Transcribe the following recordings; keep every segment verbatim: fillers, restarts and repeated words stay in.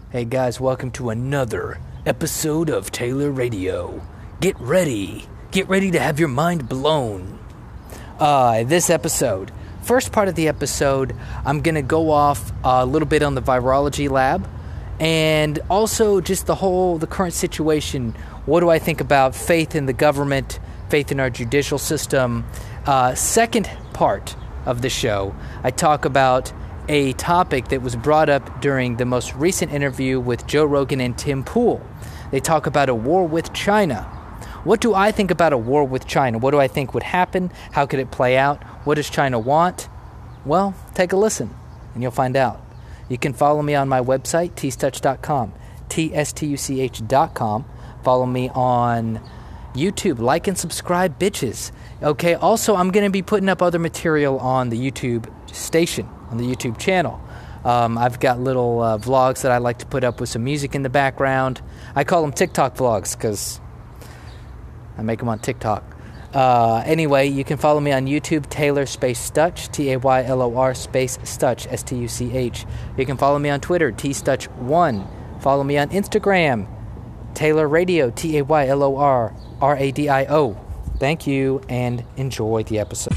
Hey guys, welcome to another episode of Taylor Radio. Get ready. Get ready to have your mind blown. Uh, this episode, first part of the episode, I'm going to go off a little bit on the virology lab and also just the whole, the current situation. What do I think about faith in the government, faith in our judicial system? Uh, second part of the show, I talk about a topic that was brought up during the most recent interview with Joe Rogan and Tim Pool. They talk about a war with China. What do I think about a war with China? What do I think would happen? How could it play out? What does China want? Well, take a listen, and you'll find out. You can follow me on my website, t stuch dot com, T S T U C H dot com. Follow me on YouTube. Like and subscribe, bitches. Okay, also, I'm going to be putting up other material on the YouTube station, on the YouTube channel. Um, I've got little uh, vlogs that I like to put up with some music in the background. I call them TikTok vlogs because I make them on TikTok. Uh, anyway, you can follow me on YouTube, Taylor space Stuch, T A Y L O R space Stuch, S T U C H. You can follow me on Twitter, T Stuch one. Follow me on Instagram, Taylor Radio, T A Y L O R R A D I O. Thank you, and enjoy the episode.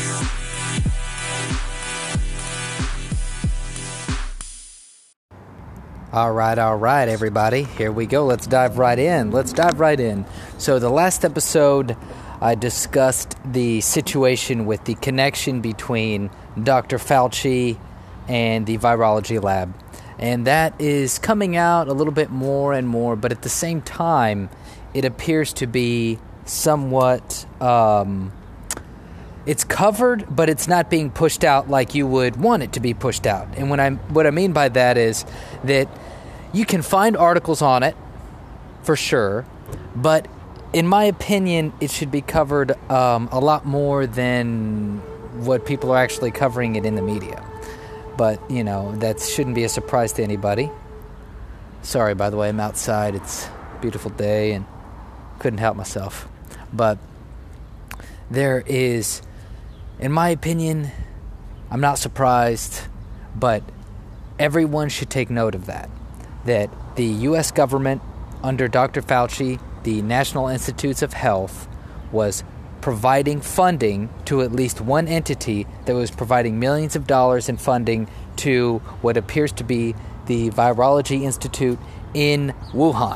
All right, all right, everybody. Here we go. Let's dive right in. Let's dive right in. So the last episode, I discussed the situation with the connection between Doctor Fauci and the virology lab. And that is coming out a little bit more and more, but at the same time, it appears to be somewhat, um, it's covered, but it's not being pushed out like you would want it to be pushed out. And when I, what I mean by that is that you can find articles on it, for sure, but in my opinion, it should be covered um, a lot more than what people are actually covering it in the media. But, you know, that shouldn't be a surprise to anybody. Sorry, by the way, I'm outside. It's a beautiful day and couldn't help myself. But there is, in my opinion, I'm not surprised, but everyone should take note of that. That the U S government, under Doctor Fauci, the National Institutes of Health, was providing funding to at least one entity that was providing millions of dollars in funding to what appears to be the Virology Institute in Wuhan.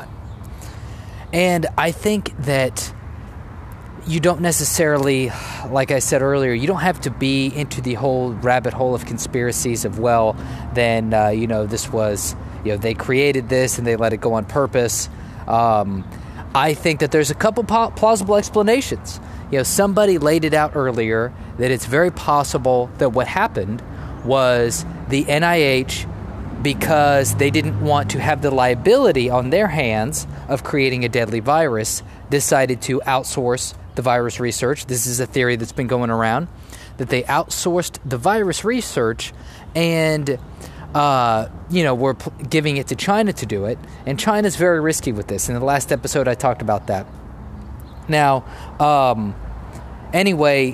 And I think that you don't necessarily, like I said earlier, you don't have to be into the whole rabbit hole of conspiracies of, well, then, uh, you know, this was, you know, they created this and they let it go on purpose. Um, I think that there's a couple po- plausible explanations. You know, somebody laid it out earlier that it's very possible that what happened was the N I H, because they didn't want to have the liability on their hands of creating a deadly virus, decided to outsource the virus research. This is a theory that's been going around, that they outsourced the virus research and, uh, you know, were p- giving it to China to do it. And China's very risky with this. In the last episode, I talked about that. Now, um, anyway,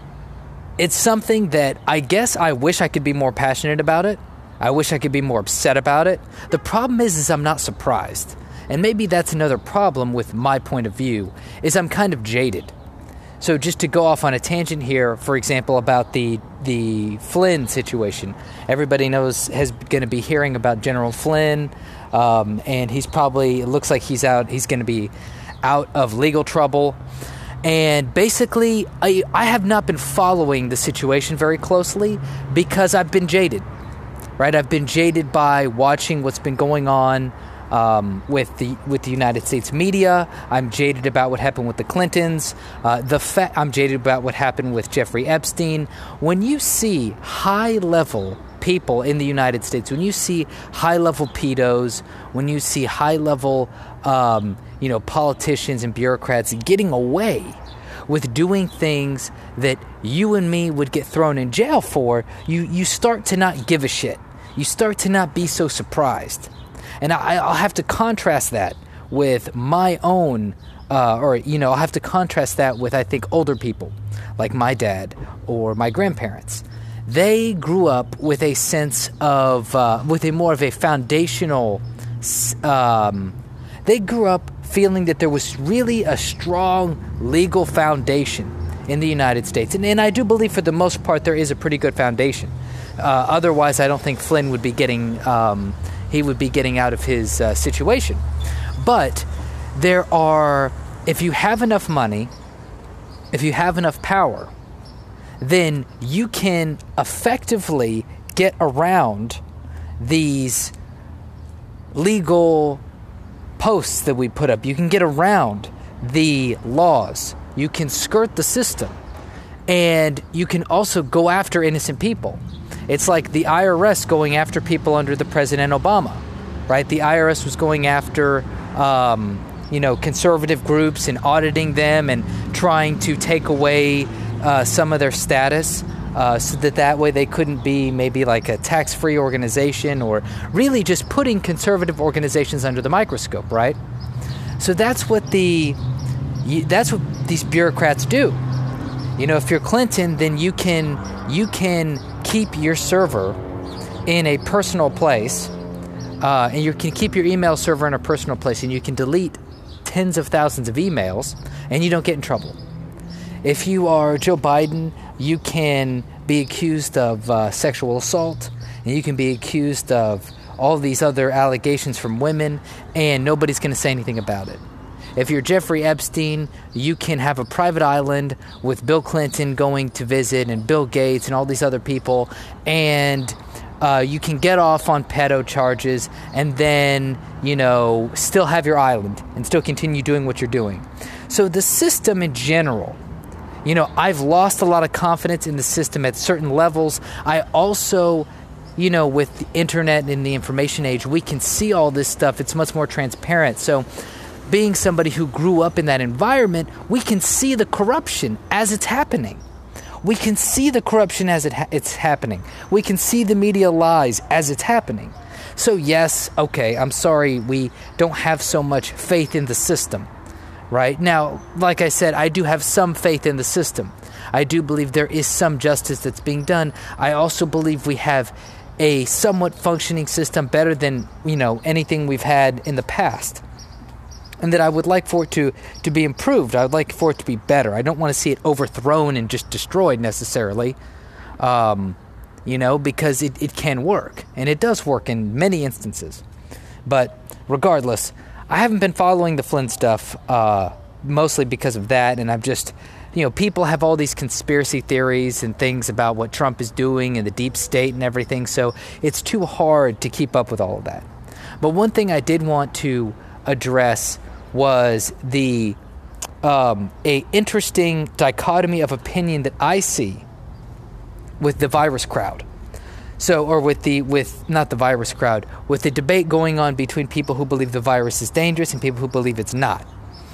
it's something that I guess I wish I could be more passionate about it. I wish I could be more upset about it. The problem is, is I'm not surprised. And maybe that's another problem with my point of view, is I'm kind of jaded. So just to go off on a tangent here, for example, about the the Flynn situation. Everybody knows, has going to be hearing about General Flynn, um, and he's probably, it looks like he's out, he's going to be out of legal trouble. And basically, I, I have not been following the situation very closely because I've been jaded, right? I've been jaded by watching what's been going on Um, with the with the United States media. I'm jaded about what happened with the Clintons. Uh, the fa- I'm jaded about what happened with Jeffrey Epstein. When you see high-level people in the United States, when you see high-level pedos, when you see high-level, um, you know, politicians and bureaucrats getting away with doing things that you and me would get thrown in jail for, you you start to not give a shit. You start to not be so surprised. And I, I'll have to contrast that with my own, uh, or, you know, I'll have to contrast that with, I think, older people, like my dad or my grandparents. They grew up with a sense of, uh, with a more of a foundational um, they grew up feeling that there was really a strong legal foundation in the United States. And, and I do believe for the most part there is a pretty good foundation. Uh, otherwise, I don't think Flynn would be getting um, he would be getting out of his uh, situation. But there are, if you have enough money, if you have enough power, then you can effectively get around these legal posts that we put up. You can get around the laws. You can skirt the system. And you can also go after innocent people. It's like the I R S going after people under the President Obama, right? The I R S was going after, um, you know, conservative groups and auditing them and trying to take away uh, some of their status uh, so that that way they couldn't be maybe like a tax-free organization, or really just putting conservative organizations under the microscope, right? So that's what the that's what these bureaucrats do. You know, if you're Clinton, then you can you can keep your server in a personal place, uh, and you can keep your email server in a personal place, and you can delete tens of thousands of emails, and you don't get in trouble. If you are Joe Biden, you can be accused of uh, sexual assault, and you can be accused of all these other allegations from women, and nobody's going to say anything about it. If you're Jeffrey Epstein, you can have a private island with Bill Clinton going to visit and Bill Gates and all these other people, and uh, you can get off on pedo charges and then, you know, still have your island and still continue doing what you're doing. So the system in general, you know, I've lost a lot of confidence in the system at certain levels. I also, you know, with the internet and the information age, we can see all this stuff. It's much more transparent. So being somebody who grew up in that environment, we can see the corruption as it's happening. We can see the corruption as it ha- it's happening. We can see the media lies as it's happening. So yes, okay, I'm sorry we don't have so much faith in the system, right? Now, like I said, I do have some faith in the system. I do believe there is some justice that's being done. I also believe we have a somewhat functioning system, better than, you know, anything we've had in the past. And that I would like for it to, to be improved. I would like for it to be better. I don't want to see it overthrown and just destroyed necessarily, um, you know, because it, it can work. And it does work in many instances. But regardless, I haven't been following the Flynn stuff uh, mostly because of that. And I've just, you know, people have all these conspiracy theories and things about what Trump is doing and the deep state and everything. So it's too hard to keep up with all of that. But one thing I did want to address was the um, a interesting dichotomy of opinion that I see with the virus crowd. So, or with the with not the virus crowd, with the debate going on between people who believe the virus is dangerous and people who believe it's not.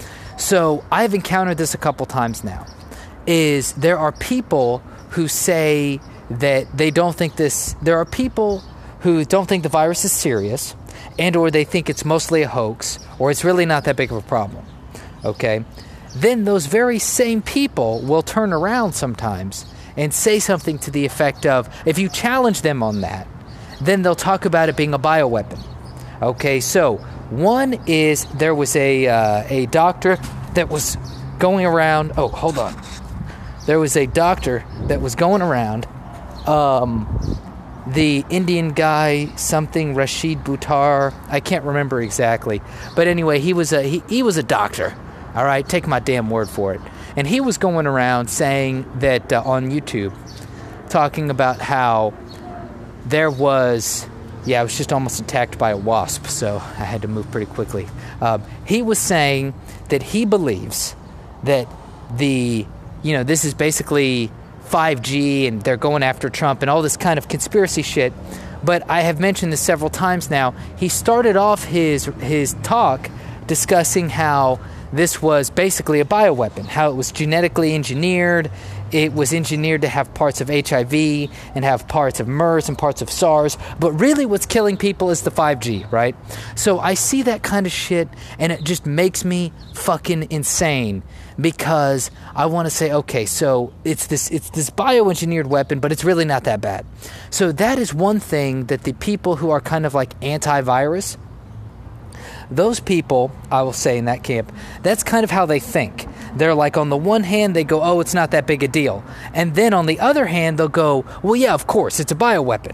So, I've encountered this a couple times now. Is there are people who say that they don't think this. There are people who don't think the virus is serious, and or they think it's mostly a hoax, or it's really not that big of a problem, okay? Then those very same people will turn around sometimes and say something to the effect of, if you challenge them on that, then they'll talk about it being a bioweapon, okay? So one is there was a uh, a doctor that was going around, oh, hold on. There was a doctor that was going around, um... the Indian guy, something Rashid Buttar, I can't remember exactly. But anyway, he was a he, he was a doctor. All right, take my damn word for it. And he was going around saying that uh, on YouTube, talking about how there was, yeah, I was just almost attacked by a wasp, so I had to move pretty quickly. Uh, he was saying that he believes that the, you know, this is basically five G and they're going after Trump and all this kind of conspiracy shit. But I have mentioned this several times now. He started off his his talk discussing how this was basically a bioweapon, how it was genetically engineered. It was engineered to have parts of H I V and have parts of MERS and parts of SARS. But really what's killing people is the five G, right? So I see that kind of shit and it just makes me fucking insane. Because I want to say, okay, so it's this it's this bioengineered weapon, but it's really not that bad. So that is one thing that the people who are kind of like antivirus, those people, I will say in that camp, that's kind of how they think. They're like, on the one hand, they go, oh, it's not that big a deal. And then on the other hand, they'll go, well, yeah, of course, it's a bioweapon.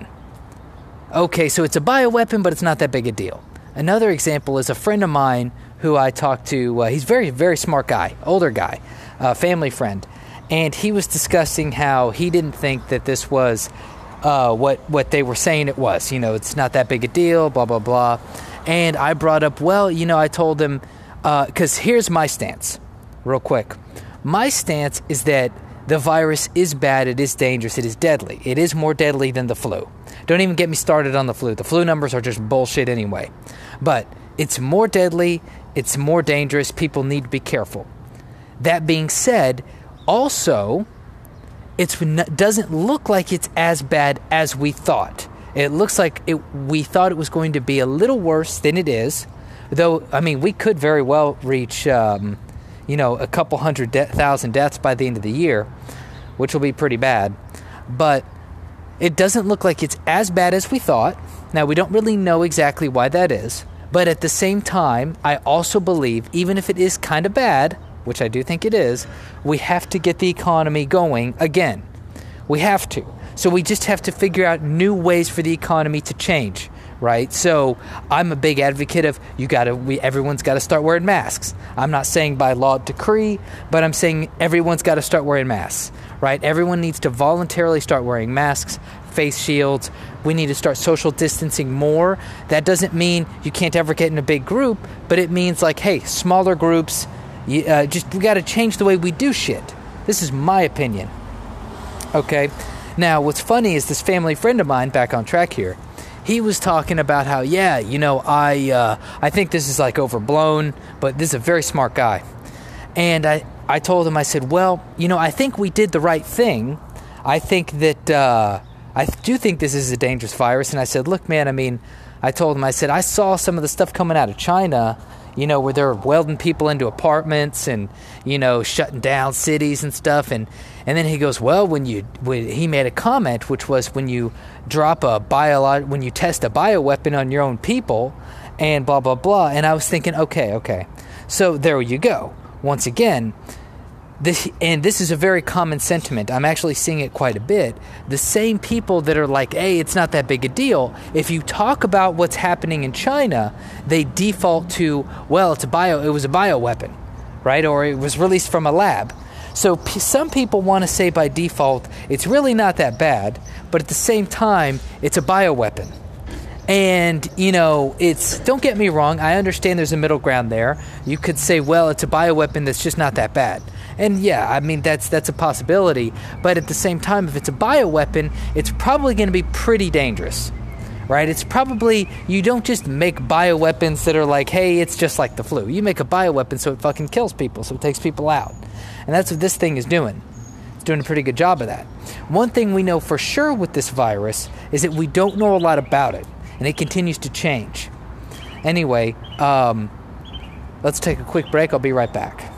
Okay, so it's a bioweapon, but it's not that big a deal. Another example is a friend of mine who I talked to. Uh, he's a very, very smart guy, older guy, uh, family friend. And he was discussing how he didn't think that this was uh, what, what they were saying it was. You know, it's not that big a deal, blah, blah, blah. And I brought up, well, you know, I told him, because uh, here's my stance. Real quick. My stance is that the virus is bad, it is dangerous, it is deadly. It is more deadly than the flu. Don't even get me started on the flu. The flu numbers are just bullshit anyway. But it's more deadly, it's more dangerous, people need to be careful. That being said, also, it doesn't look like it's as bad as we thought. It looks like it, we thought it was going to be a little worse than it is. Though, I mean, we could very well reach... Um, you know, a couple hundred de- thousand deaths by the end of the year, which will be pretty bad. But it doesn't look like it's as bad as we thought. Now, we don't really know exactly why that is. But at the same time, I also believe, even if it is kind of bad, which I do think it is, we have to get the economy going again. We have to. So we just have to figure out new ways for the economy to change. Right? So I'm a big advocate of you gotta we everyone's gotta start wearing masks. I'm not saying by law decree, but I'm saying everyone's gotta start wearing masks. Right? Everyone needs to voluntarily start wearing masks, face shields. We need to start social distancing more. That doesn't mean you can't ever get in a big group, but it means like, hey, smaller groups, you, uh, just we gotta change the way we do shit. This is my opinion. Okay? Now, what's funny is this family friend of mine, back on track here, he was talking about how, yeah, you know, I uh, I think this is like overblown, but this is a very smart guy. And I, I told him, I said, well, you know, I think we did the right thing. I think that, uh, I do think this is a dangerous virus. And I said, look, man, I mean, I told him, I said, I saw some of the stuff coming out of China, you know, where they're welding people into apartments and, you know, shutting down cities and stuff. And, and then he goes, well, when you, when he made a comment, which was when you drop a bio, when you test a bioweapon on your own people and blah, blah, blah. And I was thinking, okay, okay. So there you go. Once again, this, and this is a very common sentiment. I'm actually seeing it quite a bit. The same people that are like, hey, it's not that big a deal. If you talk about what's happening in China, they default to, well, it's a bio, it was a bioweapon, right? Or it was released from a lab. So p- some people want to say by default, it's really not that bad, but at the same time, it's a bioweapon. And, you know, it's, don't get me wrong, I understand there's a middle ground there. You could say, well, it's a bioweapon that's just not that bad. And yeah, I mean, that's that's a possibility. But at the same time, if it's a bioweapon, it's probably going to be pretty dangerous, right? It's probably, you don't just make bioweapons that are like, hey, it's just like the flu. You make a bioweapon so it fucking kills people, so it takes people out. And that's what this thing is doing. It's doing a pretty good job of that. One thing we know for sure with this virus is that we don't know a lot about it, and it continues to change. Anyway, um, let's take a quick break. I'll be right back.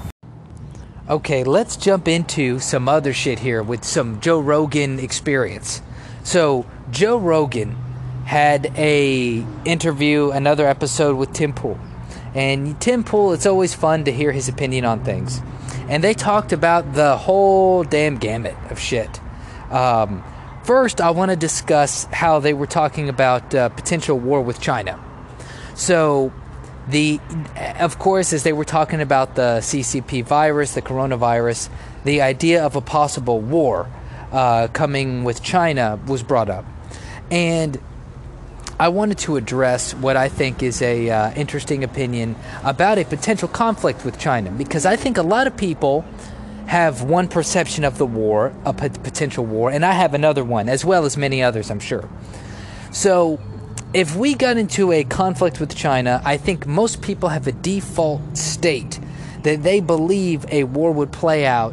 Okay, let's jump into some other shit here with some Joe Rogan experience. So, Joe Rogan had a interview, another episode with Tim Pool. And Tim Pool, it's always fun to hear his opinion on things. And they talked about the whole damn gamut of shit. Um, first, I want to discuss how they were talking about uh, potential war with China. So, the, of course, as they were talking about the C C P virus, the coronavirus, the idea of a possible war uh, coming with China was brought up. And I wanted to address what I think is a uh, interesting opinion about a potential conflict with China, because I think a lot of people have one perception of the war, a p- potential war, and I have another one, as well as many others, I'm sure. So, if we got into a conflict with China, I think most people have a default state that they believe a war would play out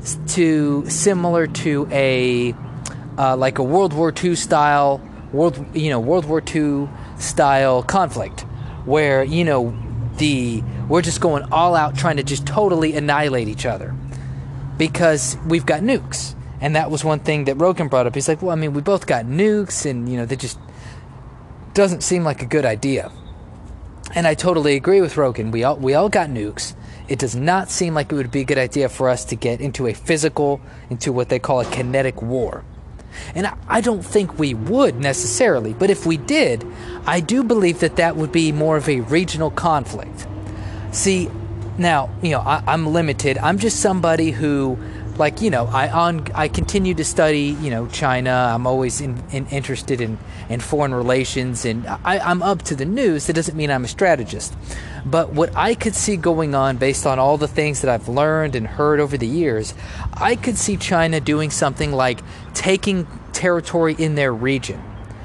to similar to a uh, like a World War Two style world you know World War Two style conflict, where you know the we're just going all out trying to just totally annihilate each other because we've got nukes. And that was one thing that Rogan brought up. He's like, well, I mean, we both got nukes, and you know they just doesn't seem like a good idea. And I totally agree with Rogan. We all we all got nukes. It does not seem like it would be a good idea for us to get into a physical, into what they call a kinetic war. And I, I don't think we would necessarily, but if we did, I do believe that that would be more of a regional conflict. See, now, you know, I, I'm limited. I'm just somebody who, like, you know, I on I continue to study, you know, China. I'm always in, in, interested in, in foreign relations, and I, I'm up to the news. That doesn't mean I'm a strategist. But what I could see going on based on all the things that I've learned and heard over the years, I could see China doing something like taking territory in their region.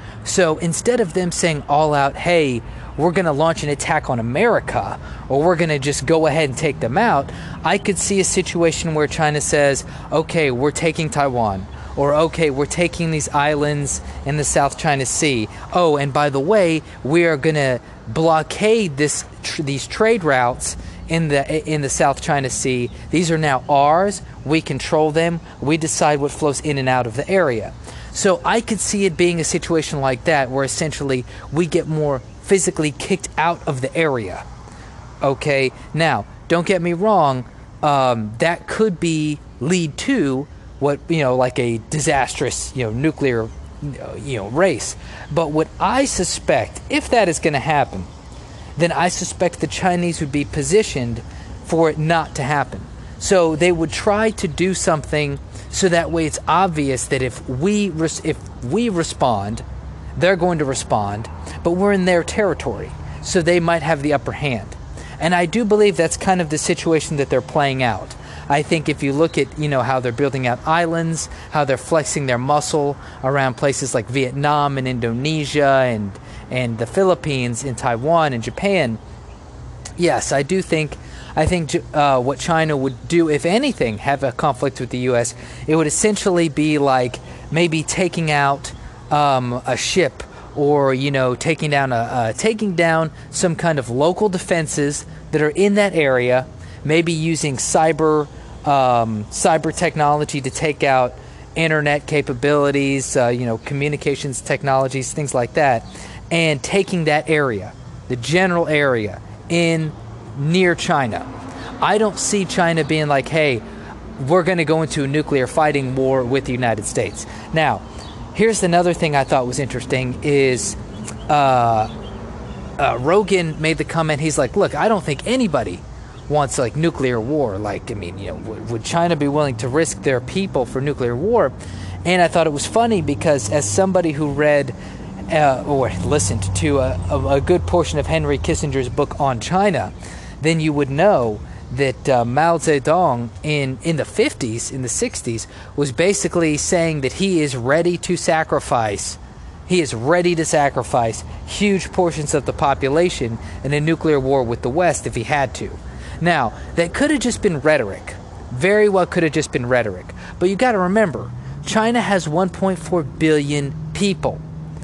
So instead of them saying all out, hey, we're going to launch an attack on America, or we're going to just go ahead and take them out, I could see a situation where China says, okay, we're taking Taiwan, or okay, we're taking these islands in the South China Sea. Oh, and by the way, we are going to blockade this tr- these trade routes in the in the South China Sea. These are now ours. We control them. We decide what flows in and out of the area. So I could see it being a situation like that, where essentially we get more physically kicked out of the area. Okay, now don't get me wrong. Um, that could be lead to what, you know, like a disastrous, you know, nuclear, you know, race. But what I suspect, if that is going to happen, then I suspect the Chinese would be positioned for it not to happen. So they would try to do something so that way it's obvious that if we res- if we respond, they're going to respond, but we're in their territory, so they might have the upper hand. And I do believe that's kind of the situation that they're playing out. I think if you look at, you know, how they're building out islands, how they're flexing their muscle around places like Vietnam and Indonesia and and the Philippines and Taiwan and Japan, yes, I do think I think uh, what China would do, if anything, have a conflict with the U S, it would essentially be like maybe taking out um, a ship, or, you know, taking down a uh, taking down some kind of local defenses that are in that area, maybe using cyber um, cyber technology to take out internet capabilities, uh, you know, communications technologies, things like that, and taking that area, the general area in near China. I don't see China being like, hey, we're going to go into a nuclear fighting war with the United States. Now, here's another thing I thought was interesting is uh, uh, Rogan made the comment, he's like, look, I don't think anybody wants like nuclear war. Like, I mean, you know, would, would China be willing to risk their people for nuclear war? And I thought it was funny because as somebody who read uh, or listened to a, a, a good portion of Henry Kissinger's book on China, then you would know that uh, Mao Zedong in, in the fifties, in the sixties, was basically saying that he is ready to sacrifice, he is ready to sacrifice huge portions of the population in a nuclear war with the West if he had to. Now, that could have just been rhetoric. Very well could have just been rhetoric. But you got to remember, China has one point four billion people.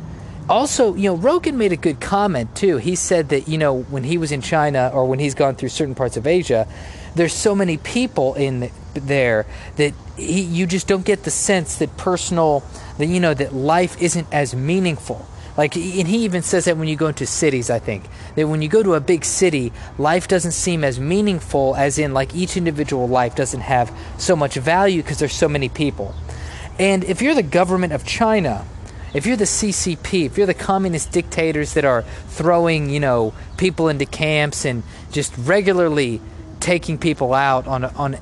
Also, you know, Rogan made a good comment too. He said that, you know, when he was in China or when he's gone through certain parts of Asia, there's so many people in there that he, you just don't get the sense that personal, that, you know, that life isn't as meaningful. Like, and he even says that when you go into cities, I think, that when you go to a big city, life doesn't seem as meaningful, as in, like, each individual life doesn't have so much value because there's so many people. And if you're the government of China, if you're the C C P, if you're the communist dictators that are throwing, you know, people into camps and just regularly taking people out on, on,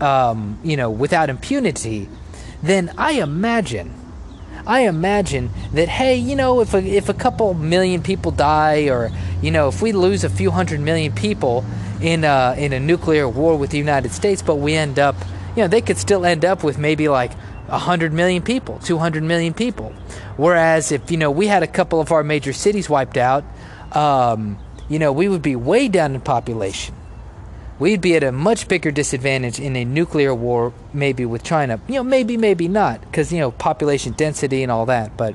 um, you know, without impunity, then I imagine, I imagine that, hey, you know, if a, if a couple million people die, or, you know, if we lose a few hundred million people in a, in a nuclear war with the United States, but we end up, you know, they could still end up with maybe like one hundred million people, two hundred million people. Whereas if, you know, we had a couple of our major cities wiped out, um, you know, we would be way down in population. We'd be at a much bigger disadvantage in a nuclear war, maybe with China. You know, maybe, maybe not, because, you know, population density and all that. But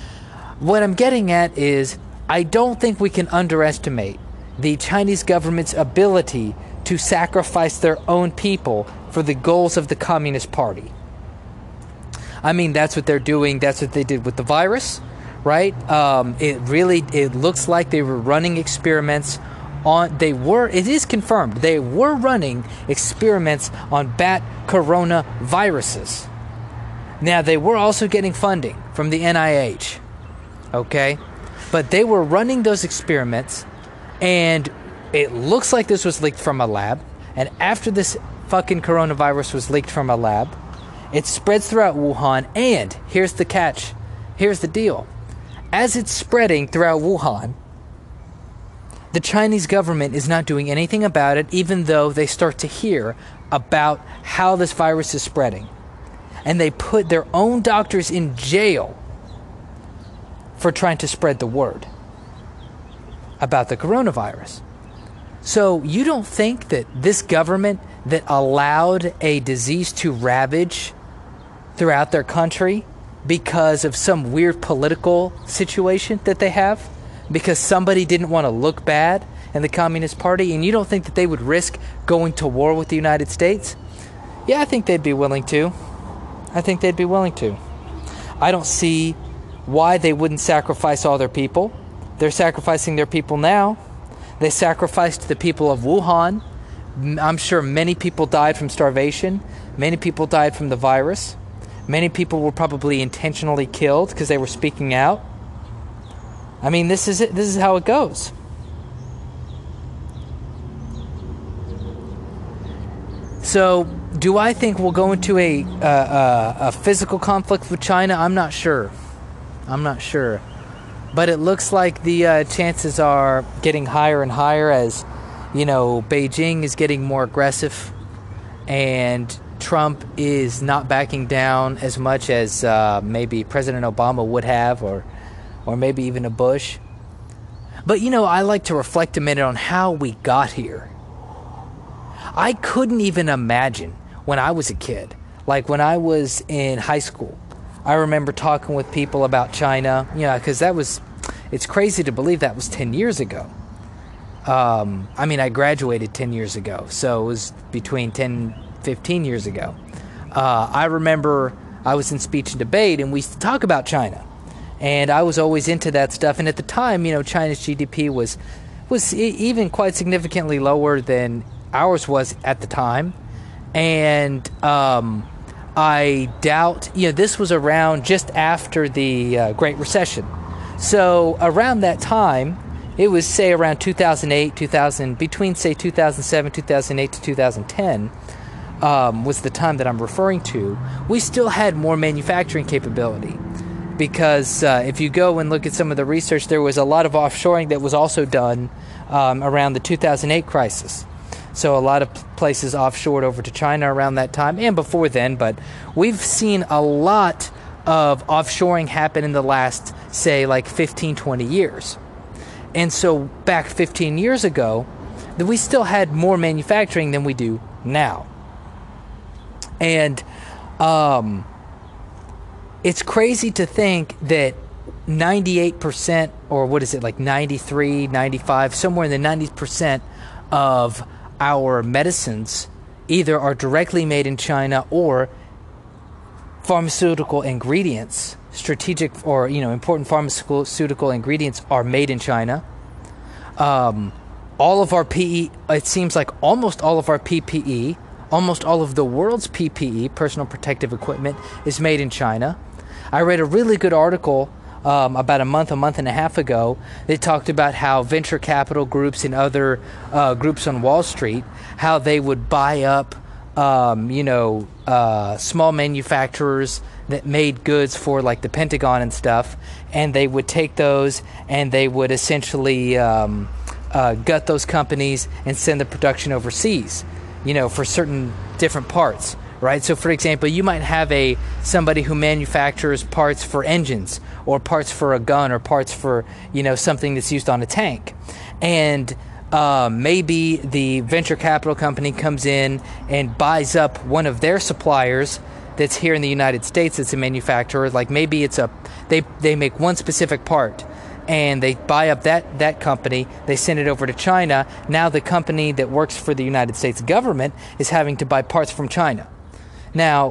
what I'm getting at is I don't think we can underestimate the Chinese government's ability to sacrifice their own people for the goals of the Communist Party. I mean, that's what they're doing. That's what they did with the virus, right? Um, it really, it looks like they were running experiments on, they were, it is confirmed, they were running experiments on bat coronaviruses. Now, they were also getting funding from the N I H, okay? But they were running those experiments, and it looks like this was leaked from a lab. And after this fucking coronavirus was leaked from a lab, it spreads throughout Wuhan, and here's the catch. Here's the deal. As it's spreading throughout Wuhan, the Chinese government is not doing anything about it, even though they start to hear about how this virus is spreading. And they put their own doctors in jail for trying to spread the word about the coronavirus. So you don't think that this government that allowed a disease to ravage throughout their country because of some weird political situation that they have, because somebody didn't want to look bad in the Communist Party, and you don't think that they would risk going to war with the United States? Yeah, I think they'd be willing to. I think they'd be willing to. I don't see why they wouldn't sacrifice all their people. They're sacrificing their people now. They sacrificed the people of Wuhan. I'm sure many people died from starvation. Many people died from the virus. Many people were probably intentionally killed because they were speaking out. I mean, this is it. This is how it goes. So, do I think we'll go into a uh, uh, a physical conflict with China? I'm not sure. I'm not sure. But it looks like the uh, chances are getting higher and higher as, you know, Beijing is getting more aggressive, and Trump is not backing down as much as uh, maybe President Obama would have, or or maybe even a Bush. But, you know, I like to reflect a minute on how we got here. I couldn't even imagine when I was a kid, like when I was in high school, I remember talking with people about China, you know, because that was, it's crazy to believe that was ten years ago. Um, I mean, I graduated ten years ago, so it was between ten, fifteen years ago. Uh, I remember I was in speech and debate, and we used to talk about China. And I was always into that stuff. And at the time, you know, China's G D P was was e- even quite significantly lower than ours was at the time. And um, I doubt, you know, this was around just after the uh, Great Recession. So around that time, it was, say, around two thousand eight, two thousand, between, say, two thousand seven, two thousand eight to two thousand ten, um, was the time that I'm referring to. We still had more manufacturing capability. Because uh, if you go and look at some of the research, there was a lot of offshoring that was also done um, around the two thousand eight crisis. So a lot of places offshored over to China around that time and before then. But we've seen a lot of offshoring happen in the last, say, like fifteen, twenty years. And so back fifteen years ago, that we still had more manufacturing than we do now. And um it's crazy to think that ninety-eight percent, or what is it, like ninety-three, ninety-five, somewhere in the ninety percent of our medicines either are directly made in China, or pharmaceutical ingredients, strategic or, you know, important pharmaceutical ingredients are made in China. Um, all of our P E, it seems like almost all of our P P E, almost all of the world's P P E, personal protective equipment, is made in China. I read a really good article um, about a month, a month and a half ago. They talked about how venture capital groups and other uh, groups on Wall Street, how they would buy up, um, you know, uh, small manufacturers that made goods for like the Pentagon and stuff, and they would take those and they would essentially um, uh, gut those companies and send the production overseas, you know, for certain different parts. Right, so for example, you might have a somebody who manufactures parts for engines, or parts for a gun, or parts for, you know, something that's used on a tank, and uh, maybe the venture capital company comes in and buys up one of their suppliers that's here in the United States. That's a manufacturer. Like maybe it's a they they make one specific part, and they buy up that, that company, they send it over to China. Now the company that works for the United States government is having to buy parts from China. Now,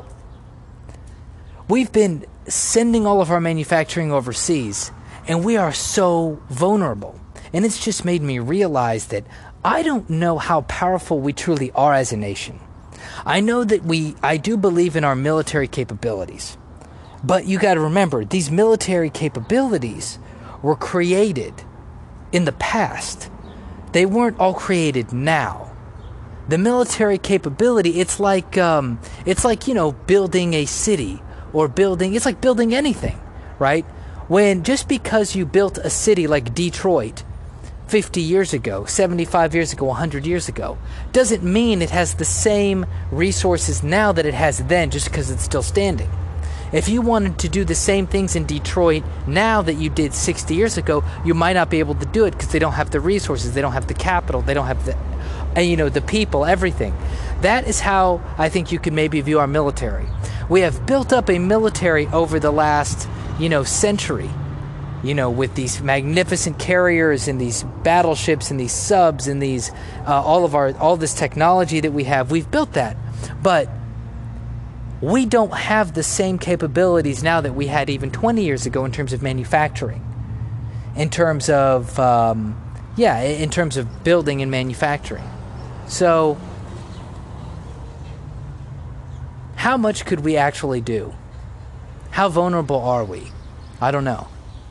we've been sending all of our manufacturing overseas, and we are so vulnerable. And it's just made me realize that I don't know how powerful we truly are as a nation. I know that we, I do believe in our military capabilities. But you got to remember, these military capabilities were created in the past. They weren't all created now. The military capability, it's like, um, it's like, you know, building a city or building, it's like building anything, right? When just because you built a city like Detroit fifty years ago, seventy-five years ago, one hundred years ago, doesn't mean it has the same resources now that it has then just because it's still standing. If you wanted to do the same things in Detroit now that you did sixty years ago, you might not be able to do it because they don't have the resources, they don't have the capital, they don't have the, you know, the people, everything. That is how I think you can maybe view our military. We have built up a military over the last, you know, century, you know, with these magnificent carriers and these battleships and these subs and these, uh, all of our, all this technology that we have. We've built that, but we don't have the same capabilities now that we had even twenty years ago in terms of manufacturing, in terms of, um, yeah, in terms of building and manufacturing. So, how much could we actually do? How vulnerable are we? I don't know.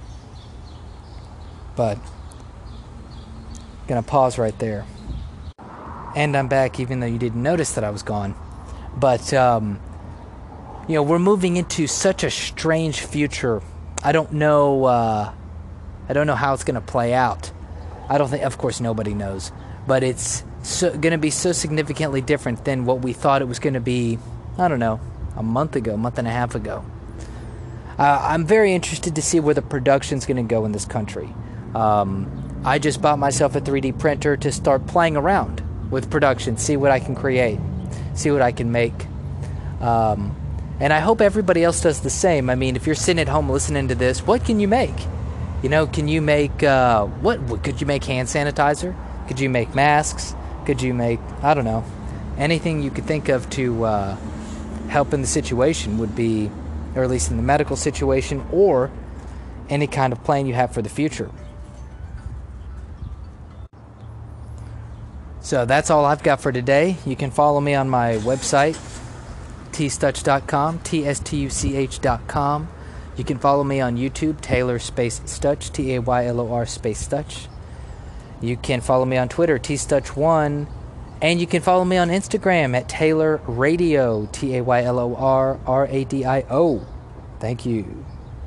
But, gonna pause right there. And I'm back even though you didn't notice that I was gone. But, um... you know, we're moving into such a strange future. I don't know, uh, I don't know how it's going to play out. I don't think, of course, nobody knows. But it's so, going to be so significantly different than what we thought it was going to be, I don't know, a month ago, a month and a half ago. Uh, I'm very interested to see where the production's going to go in this country. Um, I just bought myself a three D printer to start playing around with production, see what I can create, see what I can make. Um... And I hope everybody else does the same. I mean, if you're sitting at home listening to this, what can you make? You know, can you make, uh, what, what, could you make hand sanitizer? Could you make masks? Could you make, I don't know, anything you could think of to uh, help in the situation would be, or at least in the medical situation, or any kind of plan you have for the future. So that's all I've got for today. You can follow me on my website, t stuch dot com, T S T U C H dot com. You can follow me on YouTube, Taylor Space Stuch, T A Y L O R Space Stuch. You can follow me on Twitter, T Stuch one. And you can follow me on Instagram at Taylor Radio, T A Y L O R R A D I O. Thank you.